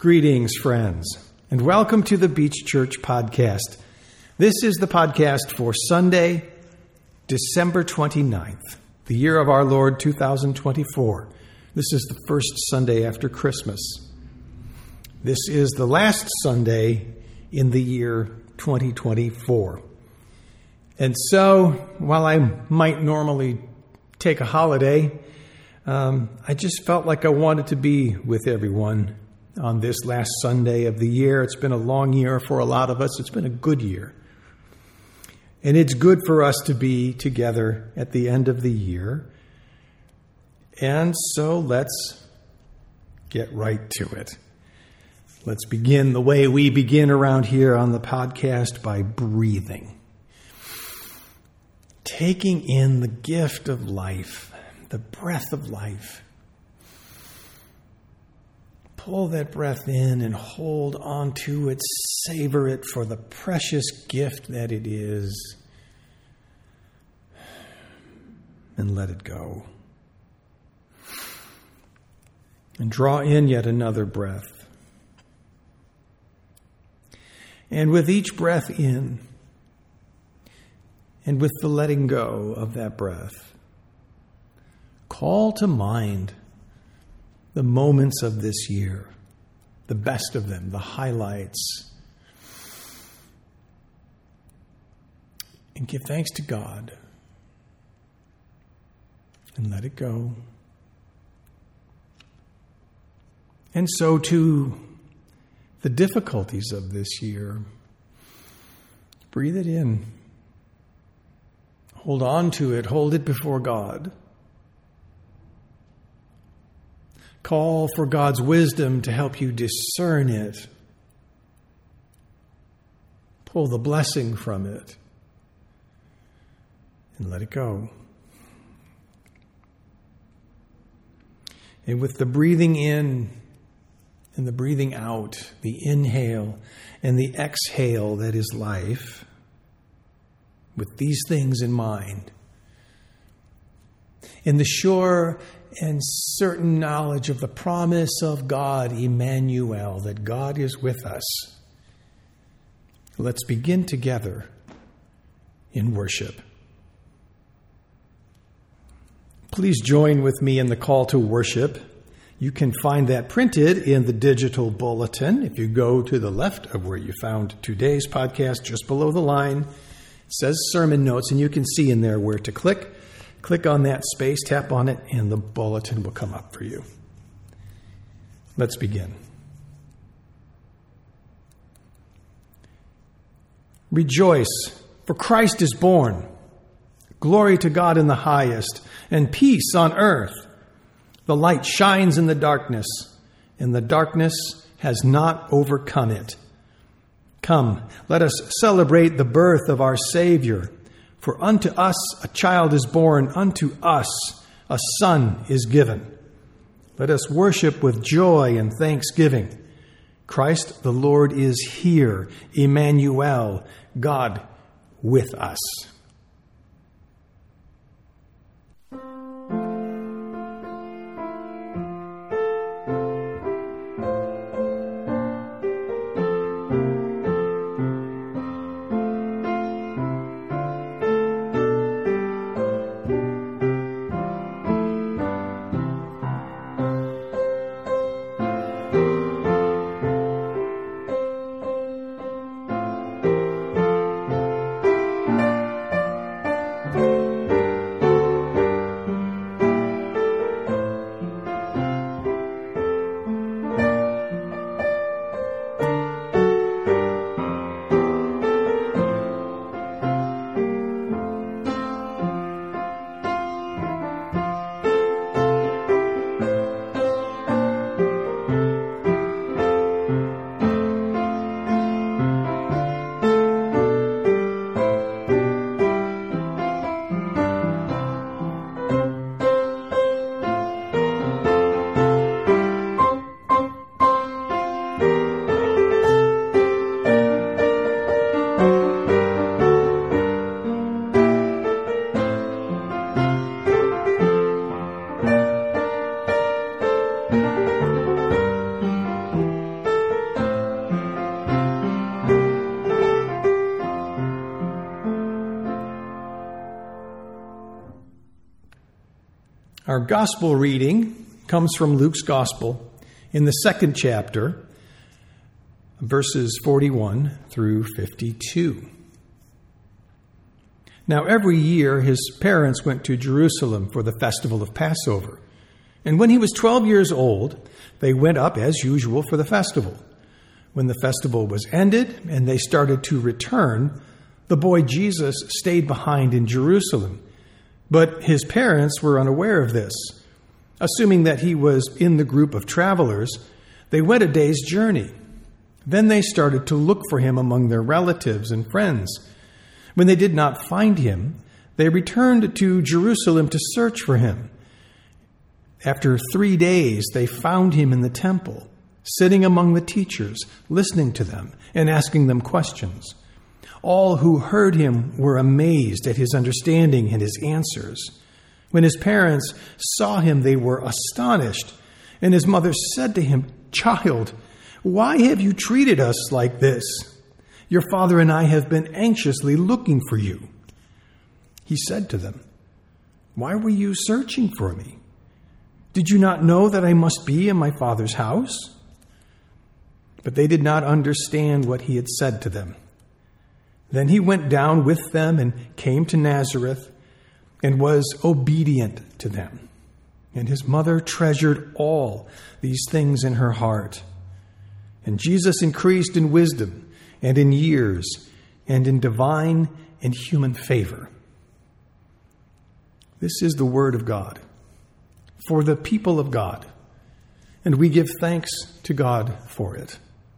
Greetings, friends, and welcome to the Beach Church Podcast. This is the podcast for Sunday, December 29th, the year of our Lord 2024. This is the first Sunday after Christmas. This is the last Sunday in the year 2024. And so, while I might normally take a holiday, I just felt like I wanted to be with everyone on this last Sunday of the year. It's been a long year for a lot of us. It's been a good year. And it's good for us to be together at the end of the year. And so let's get right to it. Let's begin the way we begin around here on the podcast, by breathing. Taking in the gift of life, the breath of life. Pull that breath in and hold on to it. Savor it for the precious gift that it is. And let it go. And draw in yet another breath. And with each breath in, and with the letting go of that breath, call to mind the moments of this year, the best of them, the highlights. And give thanks to God. And let it go. And so to the difficulties of this year, breathe it in. Hold on to it. Hold it before God. Call for God's wisdom to help you discern it. Pull the blessing from it. And let it go. And with the breathing in and the breathing out, the inhale and the exhale that is life, with these things in mind, in the sure and certain knowledge of the promise of God, Emmanuel, that God is with us, let's begin together in worship. Please join with me in the call to worship. You can find that printed in the digital bulletin. If you go to the left of where you found today's podcast, just below the line, it says sermon notes, and you can see in there where to click. Click on that space, tap on it, and the bulletin will come up for you. Let's begin. Rejoice, for Christ is born. Glory to God in the highest, and peace on earth. The light shines in the darkness, and the darkness has not overcome it. Come, let us celebrate the birth of our Savior. For unto us a child is born, unto us a son is given. Let us worship with joy and thanksgiving. Christ the Lord is here, Emmanuel, God with us. Our gospel reading comes from Luke's gospel in the 2nd chapter, verses 41 through 52. Now, every year his parents went to Jerusalem for the festival of Passover. And when he was 12 years old, they went up as usual for the festival. When the festival was ended and they started to return, the boy Jesus stayed behind in Jerusalem. But his parents were unaware of this. Assuming that he was in the group of travelers, they went a day's journey. Then they started to look for him among their relatives and friends. When they did not find him, they returned to Jerusalem to search for him. After 3 days, they found him in the temple, sitting among the teachers, listening to them and asking them questions. All who heard him were amazed at his understanding and his answers. When his parents saw him, they were astonished. And his mother said to him, "Child, why have you treated us like this? Your father and I have been anxiously looking for you." He said to them, "Why were you searching for me? Did you not know that I must be in my father's house?" But they did not understand what he had said to them. Then he went down with them and came to Nazareth and was obedient to them. And his mother treasured all these things in her heart. And Jesus increased in wisdom and in years and in divine and human favor. This is the word of God for the people of God, and we give thanks to God for it.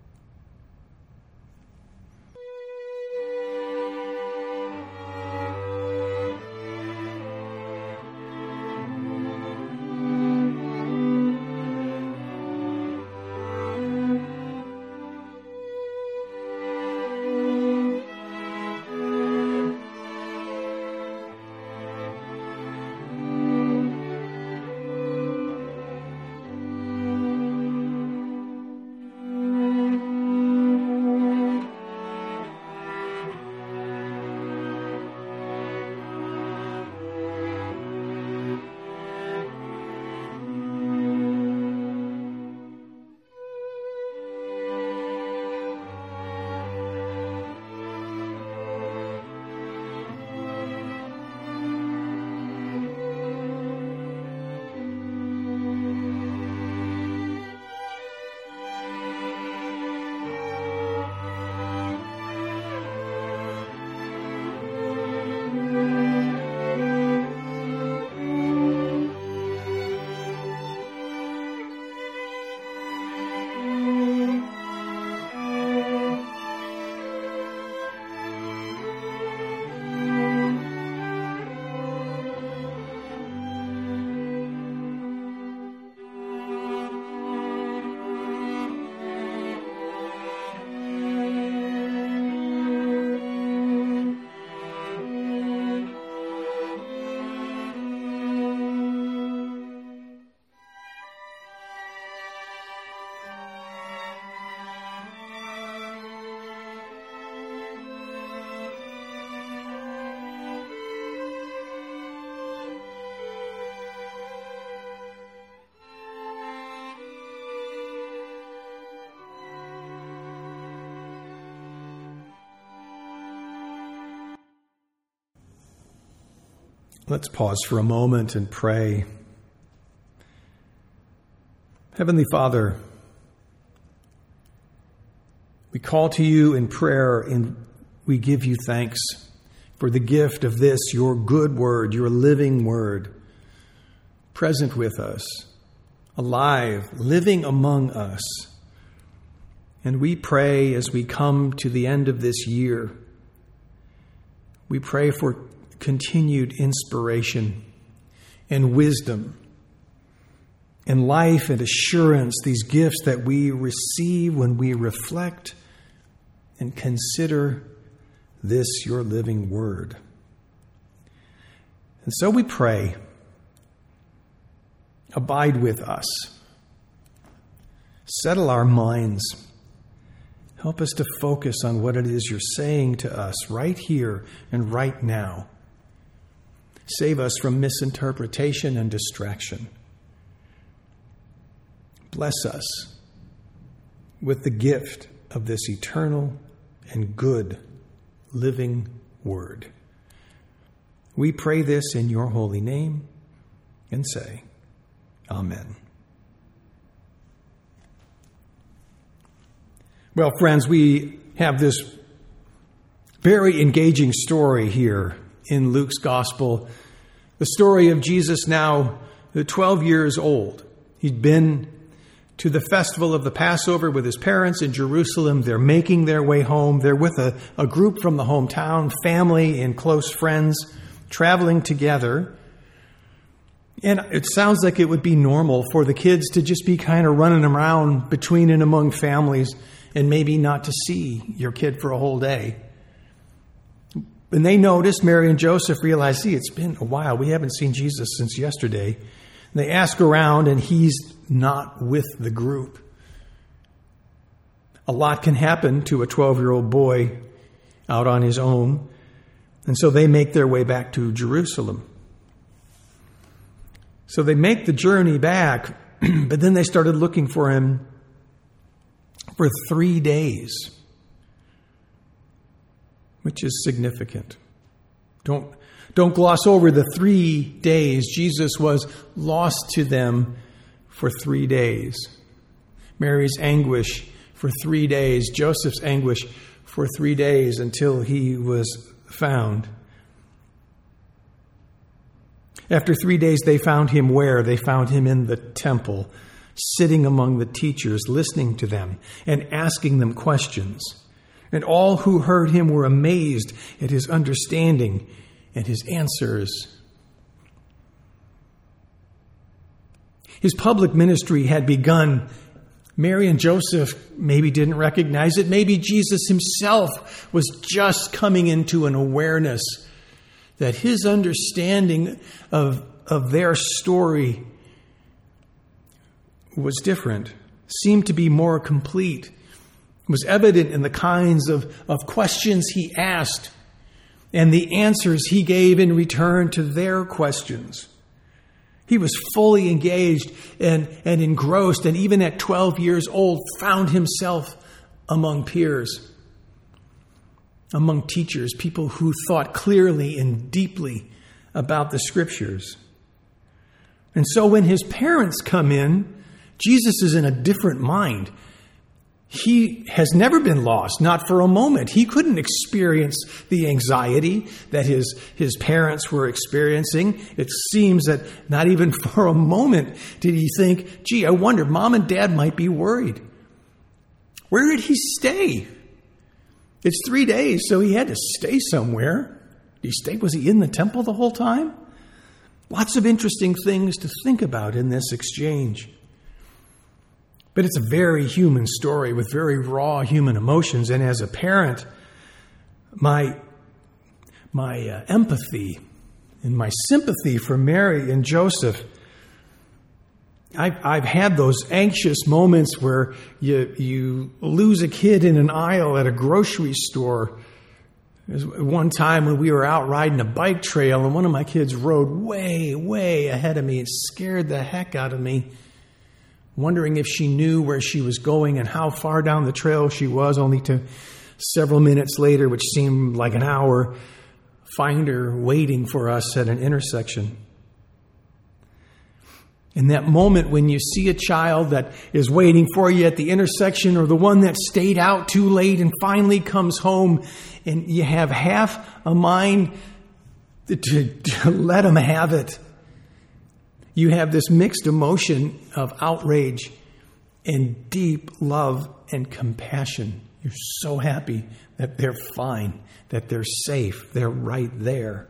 Let's pause for a moment and pray. Heavenly Father, we call to you in prayer and we give you thanks for the gift of this, your good word, your living word, present with us, alive, living among us. And we pray as we come to the end of this year, we pray for continued inspiration and wisdom and life and assurance, these gifts that we receive when we reflect and consider this, your living word. And so we pray, abide with us, settle our minds, help us to focus on what it is you're saying to us right here and right now. Save us from misinterpretation and distraction. Bless us with the gift of this eternal and good living word. We pray this in your holy name and say, Amen. Well, friends, we have this very engaging story here in Luke's gospel. The story of Jesus now 12 years old. He'd been to the festival of the Passover with his parents in Jerusalem. They're making their way home. They're with a group from the hometown, family and close friends, traveling together. And it sounds like it would be normal for the kids to just be kind of running around between and among families and maybe not to see your kid for a whole day. And they noticed, Mary and Joseph realized, see, it's been a while. We haven't seen Jesus since yesterday. And they ask around, and he's not with the group. A lot can happen to a 12-year-old boy out on his own. And so they make their way back to Jerusalem. So they make the journey back, but then they started looking for him for 3 days, which is significant. Don't gloss over the 3 days. Jesus was lost to them for 3 days. Mary's anguish for 3 days. Joseph's anguish for 3 days until he was found. After 3 days, they found him where? They found him in the temple, sitting among the teachers, listening to them and asking them questions. And all who heard him were amazed at his understanding and his answers. His public ministry had begun. Mary and Joseph maybe didn't recognize it. Maybe Jesus himself was just coming into an awareness that his understanding of their story was different, seemed to be more complete. It was evident in the kinds of questions he asked and the answers he gave in return to their questions. He was fully engaged and engrossed, and even at 12 years old, found himself among peers, among teachers, people who thought clearly and deeply about the Scriptures. And so when his parents come in, Jesus is in a different mind. He has never been lost, not for a moment. He couldn't experience the anxiety that his parents were experiencing. It seems that not even for a moment did he think, gee, I wonder, Mom and Dad might be worried. Where did he stay? It's 3 days, so he had to stay somewhere. Was he in the temple the whole time? Lots of interesting things to think about in this exchange. But it's a very human story with very raw human emotions. And as a parent, my empathy and my sympathy for Mary and Joseph, I've had those anxious moments where you lose a kid in an aisle at a grocery store. There's one time when we were out riding a bike trail and one of my kids rode way, way ahead of me. It scared the heck out of me, wondering if she knew where she was going and how far down the trail she was, only to several minutes later, which seemed like an hour, find her waiting for us at an intersection. In that moment when you see a child that is waiting for you at the intersection, or the one that stayed out too late and finally comes home, and you have half a mind to let them have it, you have this mixed emotion of outrage and deep love and compassion. You're so happy that they're fine, that they're safe, they're right there.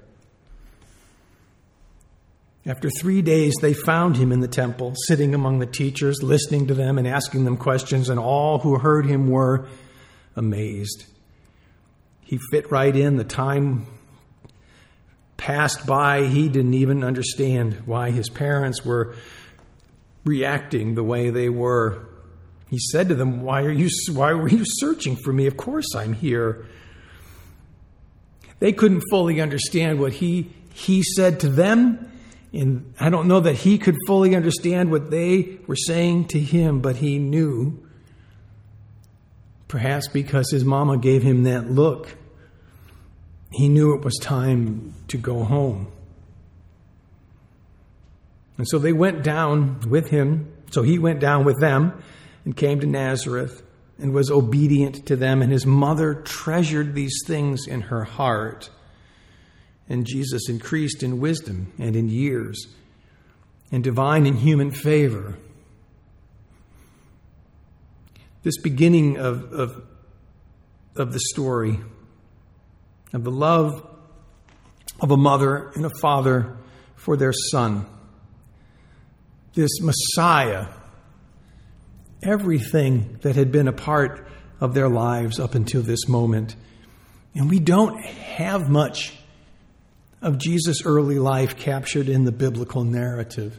After 3 days, they found him in the temple, sitting among the teachers, listening to them and asking them questions, and all who heard him were amazed. He fit right in. The time passed by. He didn't even understand why his parents were reacting the way they were. He said to them, why were you searching for me? Of course I'm here. They couldn't fully understand what he he said to them. And I don't know that he could fully understand what they were saying to him, but he knew, perhaps because his mama gave him that look, he knew it was time to go home. And so they went down with him. So he went down with them and came to Nazareth and was obedient to them. And his mother treasured these things in her heart. And Jesus increased in wisdom and in years, and divine and human favor. This beginning of the story, of the love of a mother and a father for their son, this Messiah, everything that had been a part of their lives up until this moment. And we don't have much of Jesus' early life captured in the biblical narrative.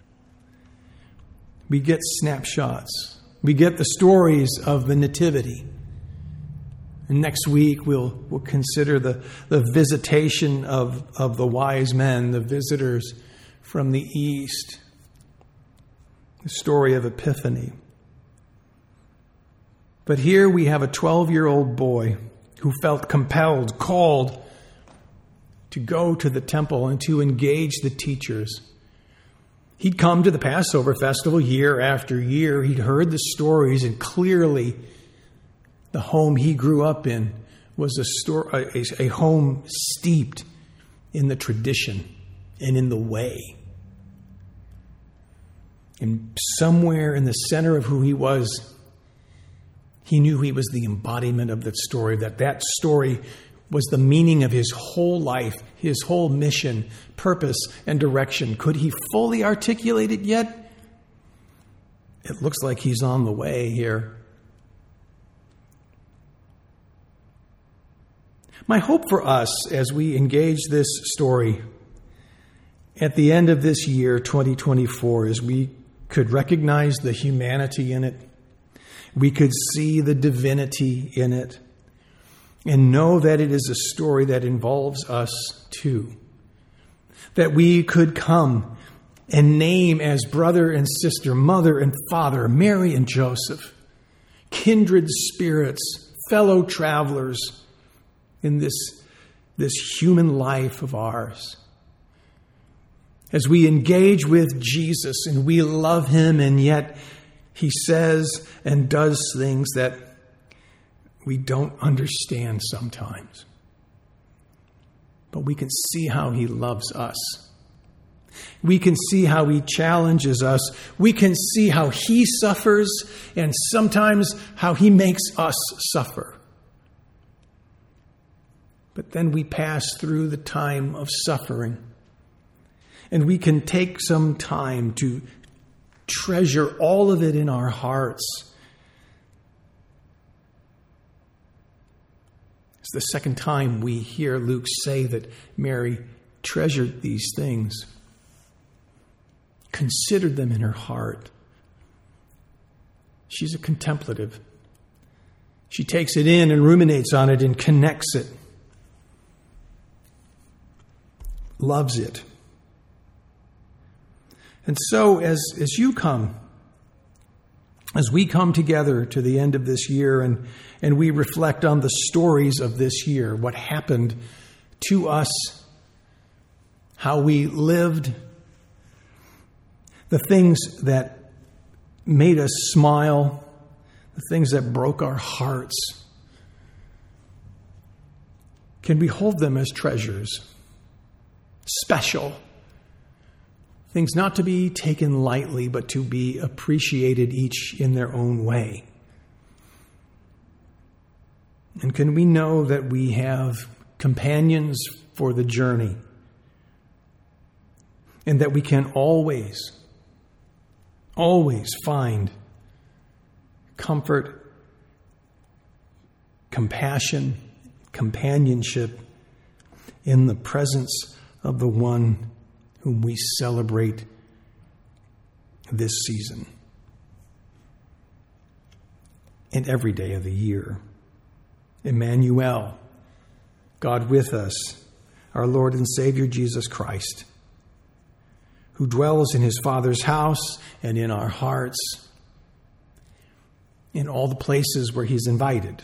We get snapshots. We get the stories of the Nativity. And next week we'll consider the visitation of the wise men, the visitors from the east. The story of Epiphany. But here we have a 12-year-old boy who felt compelled, called to go to the temple and to engage the teachers. He'd come to the Passover festival year after year. He'd heard the stories, and clearly the home he grew up in was a home steeped in the tradition and in the way. And somewhere in the center of who he was, he knew he was the embodiment of that story, that story was the meaning of his whole life, his whole mission, purpose, and direction. Could he fully articulate it yet? It looks like he's on the way here. My hope for us as we engage this story at the end of this year, 2024, is we could recognize the humanity in it. We could see the divinity in it. And know that it is a story that involves us too. That we could come and name as brother and sister, mother and father, Mary and Joseph, kindred spirits, fellow travelers in this human life of ours. As we engage with Jesus and we love him, and yet he says and does things that we don't understand sometimes. But we can see how he loves us. We can see how he challenges us. We can see how he suffers, and sometimes how he makes us suffer. But then we pass through the time of suffering, and we can take some time to treasure all of it in our hearts. It's the second time we hear Luke say that Mary treasured these things, considered them in her heart. She's a contemplative. She takes it in and ruminates on it and connects it, loves it. And so as you come, as we come together to the end of this year and we reflect on the stories of this year, what happened to us, how we lived, the things that made us smile, the things that broke our hearts, can we hold them as treasures, special, things not to be taken lightly, but to be appreciated each in their own way. And can we know that we have companions for the journey, and that we can always find comfort, compassion, companionship in the presence of the one whom we celebrate this season and every day of the year. Emmanuel, God with us, our Lord and Savior Jesus Christ, who dwells in his Father's house and in our hearts, in all the places where he's invited,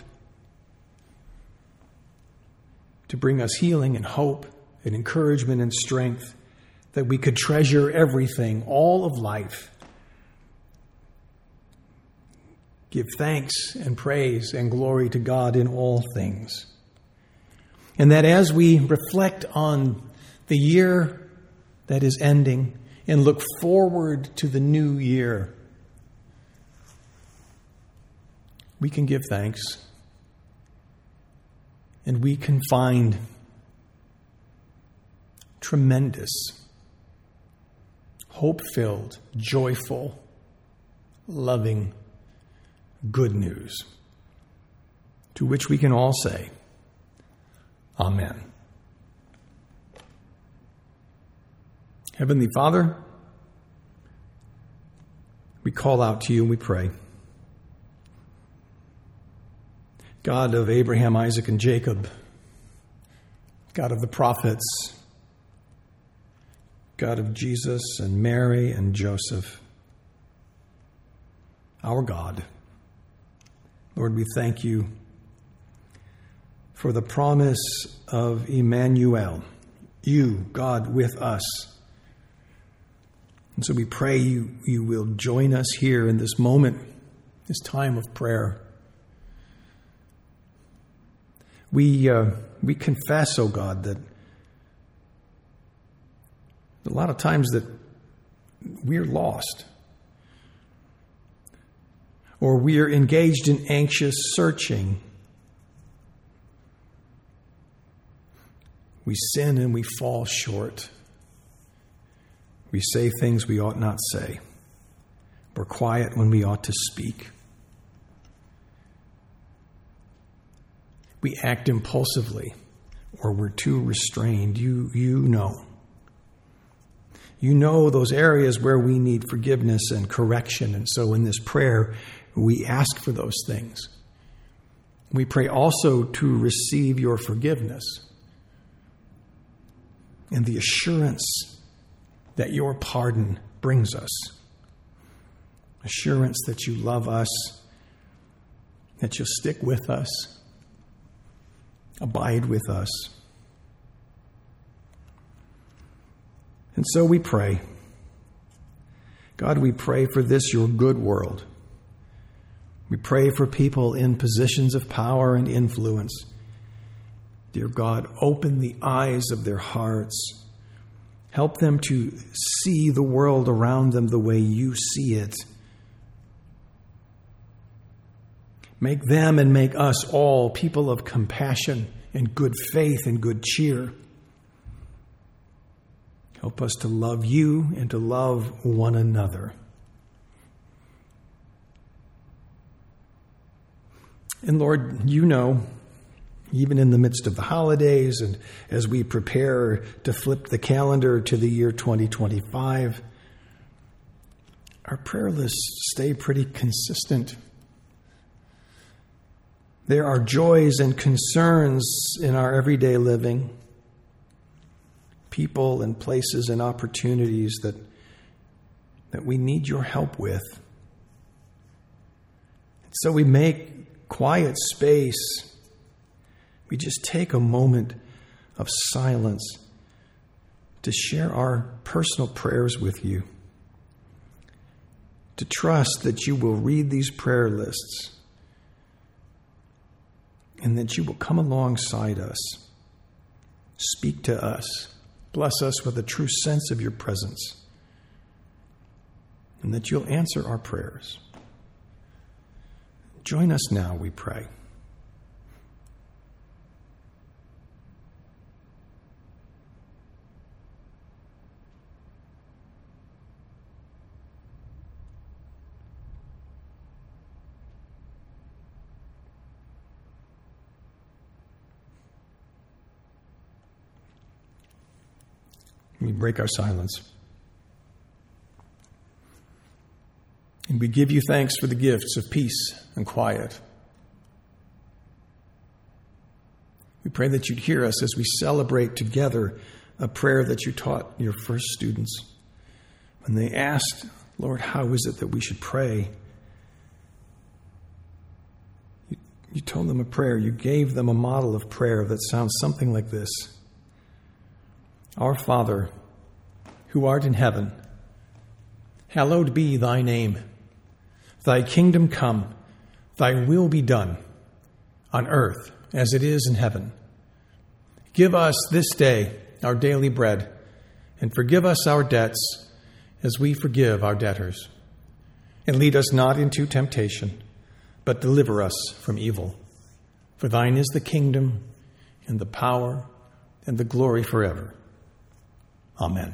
to bring us healing and hope and encouragement and strength, that we could treasure everything, all of life. Give thanks and praise and glory to God in all things. And that as we reflect on the year that is ending and look forward to the new year, we can give thanks and we can find tremendous, hope-filled, joyful, loving good news, to which we can all say, Amen. Heavenly Father, we call out to you and we pray. God of Abraham, Isaac, and Jacob, God of the prophets, God of Jesus and Mary and Joseph, our God, Lord, we thank you for the promise of Emmanuel, you, God, with us. And so we pray you will join us here in this moment, this time of prayer. We confess, oh God, that a lot of times that we're lost, or we are engaged in anxious searching. We sin and we fall short. We say things we ought not say. We're quiet when we ought to speak. We act impulsively, or we're too restrained. You know. You know those areas where we need forgiveness and correction. And so in this prayer, we ask for those things. We pray also to receive your forgiveness and the assurance that your pardon brings us. Assurance that you love us, that you'll stick with us, abide with us. And so we pray. God, we pray for this, your good world. We pray for people in positions of power and influence. Dear God, open the eyes of their hearts. Help them to see the world around them the way you see it. Make them and make us all people of compassion and good faith and good cheer. Help us to love you and to love one another. And Lord, you know, even in the midst of the holidays and as we prepare to flip the calendar to the year 2025, our prayer lists stay pretty consistent. There are joys and concerns in our everyday living, people and places and opportunities that we need your help with. So we make quiet space. We just take a moment of silence to share our personal prayers with you, to trust that you will read these prayer lists and that you will come alongside us, speak to us, bless us with a true sense of your presence, and that you'll answer our prayers. Join us now, we pray. We break our silence. And we give you thanks for the gifts of peace and quiet. We We pray that you'd hear us as we celebrate together a prayer that you taught your first students. When they asked, Lord, how is it that we should pray? You told them a prayer. You gave them a model of prayer that sounds something like this. Our Father, who art in heaven, hallowed be thy name. Thy kingdom come, thy will be done, on earth as it is in heaven. Give us this day our daily bread, and forgive us our debts as we forgive our debtors. And lead us not into temptation, but deliver us from evil. For thine is the kingdom, and the power, and the glory forever. Amen.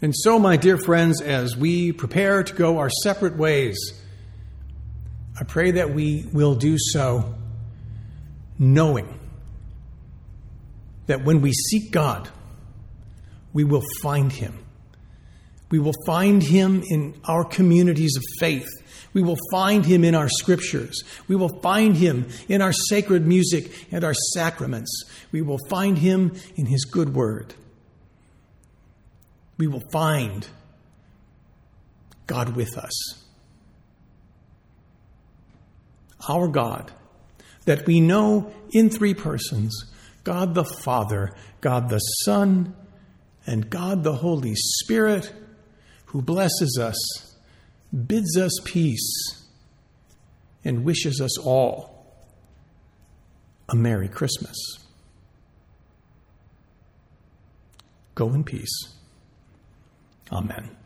And so, my dear friends, as we prepare to go our separate ways, I pray that we will do so knowing that when we seek God, we will find Him. We will find Him in our communities of faith. We will find Him in our scriptures. We will find Him in our sacred music and our sacraments. We will find Him in His good word. We will find God with us. Our God, that we know in three persons, God the Father, God the Son, and God the Holy Spirit, who blesses us, bids us peace, and wishes us all a Merry Christmas. Go in peace. Amen.